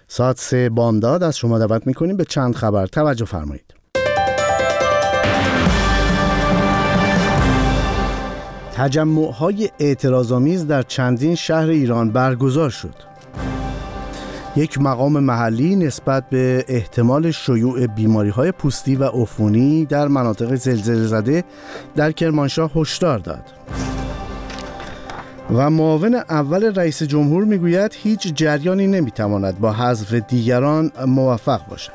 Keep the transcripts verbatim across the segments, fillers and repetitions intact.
ساعت سه بامداد از شما دعوت میکنیم به چند خبر توجه فرمایید. تجمع‌های اعتراض‌آمیز در چندین شهر ایران برگزار شد. یک مقام محلی نسبت به احتمال شیوع بیماری‌های پوستی و عفونی در مناطق زلزله‌زده در کرمانشاه هشدار داد. و معاون اول رئیس جمهور میگوید هیچ جریانی نمیتواند با حذف دیگران موفق باشد.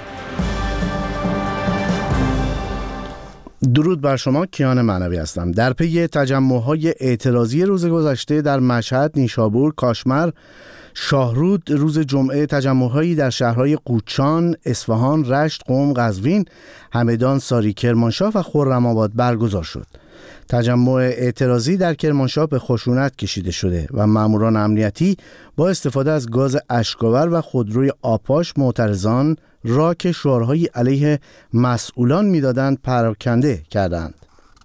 درود بر شما، کیان معنوی هستم. در پی تجمع‌های اعتراضی روز گذشته در مشهد، نیشابور، کاشمر، شاهرود روز جمعه تجمع‌هایی در شهرهای قوچان، اصفهان، رشت، قم، قزوین، همدان، ساری، کرمانشاه و خرم‌آباد برگزار شد. تجمع اعتراضی در کرمانشاه به خشونت کشیده شده و ماموران امنیتی با استفاده از گاز اشک‌آور و خودروی آپاش معترضان را که شعارهایی علیه مسئولان می‌دادند پراکنده کردند.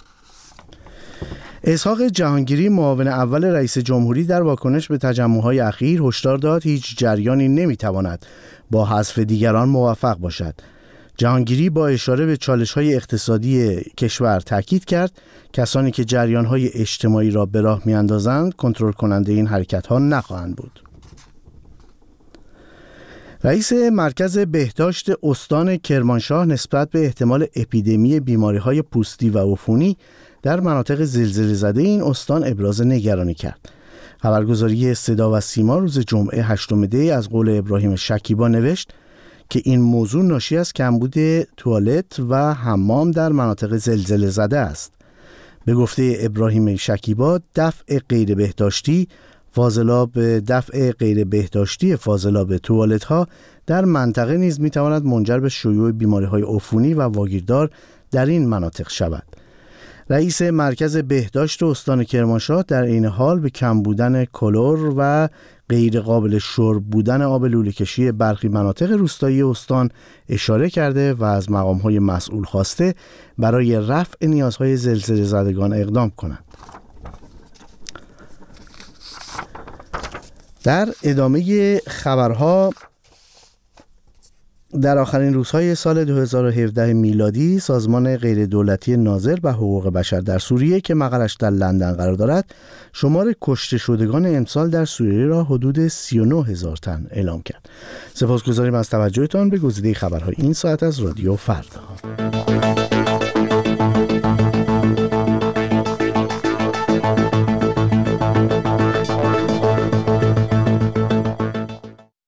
اسحاق جهانگیری معاون اول رئیس جمهوری در واکنش به تجمع‌های اخیر هشدار داد هیچ جریانی نمی‌تواند با حذف دیگران موفق باشد. جهانگیری با اشاره به چالش‌های اقتصادی کشور تاکید کرد کسانی که جریان‌های اجتماعی را به راه می‌اندازند کنترل کننده این حرکت‌ها نخواهند بود. رئیس مرکز بهداشت استان کرمانشاه نسبت به احتمال اپیدمی بیماری‌های پوستی و عفونی در مناطق زلزله‌زده این استان ابراز نگرانی کرد. خبرگزاری صدا و سیما روز جمعه هشتم دی از قول ابراهیم شکیبا نوشت که این موضوع ناشی از کمبود توالت و حمام در مناطق زلزله زده است. به گفته ابراهیم شکیبا، دفع غیر بهداشتی فاضلاب دفع غیر بهداشتی فاضلاب توالت ها در منطقه نیز می تواند منجر به شیوع بیماری های عفونی و واگیردار در این مناطق شود. رئیس مرکز بهداشت استان کرمانشاه در این حال به کم بودن کلور و غیر قابل شرب بودن آب لوله کشی برخی مناطق روستایی استان اشاره کرده و از مقام‌های مسئول خواسته برای رفع نیازهای زلزله زدگان اقدام کنند. در ادامه خبرها، در آخرین روزهای سال دو هزار و هفده میلادی سازمان غیردولتی ناظر به حقوق بشر در سوریه که مقرش در لندن قرار دارد شمار کشته شدگان امسال در سوریه را حدود سی و نه هزار تن اعلام کرد. سپاسگزاریم از توجهتان به گزیده خبرهای این ساعت از رادیو فردا.